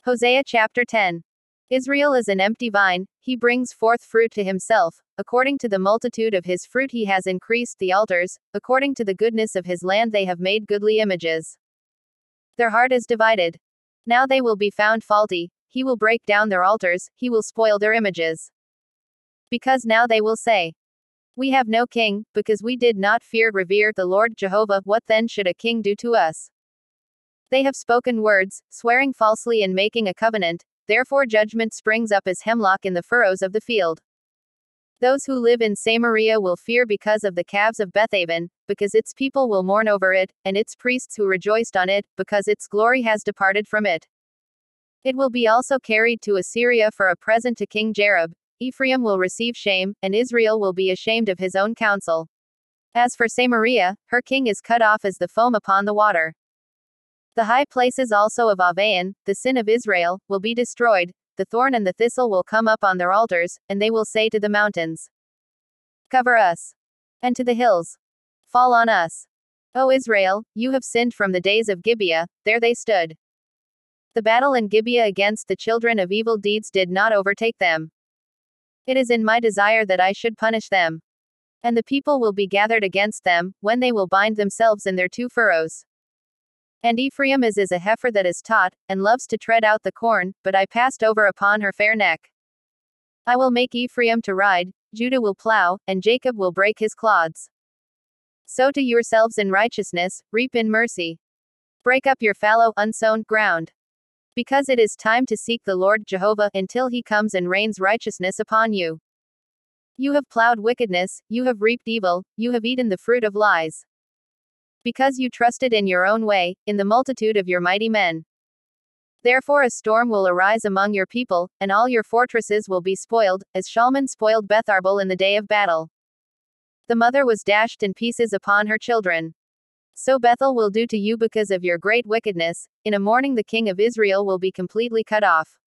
Hosea chapter 10. Israel is an empty vine, he brings forth fruit to himself. According to the multitude of his fruit he has increased the altars, according to the goodness of his land they have made goodly images. Their heart is divided. Now they will be found faulty, he will break down their altars, he will spoil their images. Because now they will say, we have no king, because we did not revere the Lord Jehovah, what then should a king do to us? They have spoken words, swearing falsely and making a covenant, therefore judgment springs up as hemlock in the furrows of the field. Those who live in Samaria will fear because of the calves of Bethaven, because its people will mourn over it, and its priests who rejoiced on it, because its glory has departed from it. It will be also carried to Assyria for a present to King Jareb. Ephraim will receive shame, and Israel will be ashamed of his own counsel. As for Samaria, her king is cut off as the foam upon the water. The high places also of Avaim, the sin of Israel, will be destroyed, the thorn and the thistle will come up on their altars, and they will say to the mountains, cover us, and to the hills, fall on us. O Israel, you have sinned from the days of Gibeah, there they stood. The battle in Gibeah against the children of evil deeds did not overtake them. It is in my desire that I should punish them. And the people will be gathered against them, when they will bind themselves in their two furrows. And Ephraim is as a heifer that is taught, and loves to tread out the corn, but I passed over upon her fair neck. I will make Ephraim to ride, Judah will plow, and Jacob will break his clods. Sow to yourselves in righteousness, reap in mercy. Break up your fallow, unsown ground. Because it is time to seek the Lord Jehovah, until he comes and rains righteousness upon you. You have plowed wickedness, you have reaped evil, you have eaten the fruit of lies. Because you trusted in your own way, in the multitude of your mighty men. Therefore a storm will arise among your people, and all your fortresses will be spoiled, as Shalman spoiled Betharbel in the day of battle. The mother was dashed in pieces upon her children. So Bethel will do to you because of your great wickedness. In a morning the king of Israel will be completely cut off.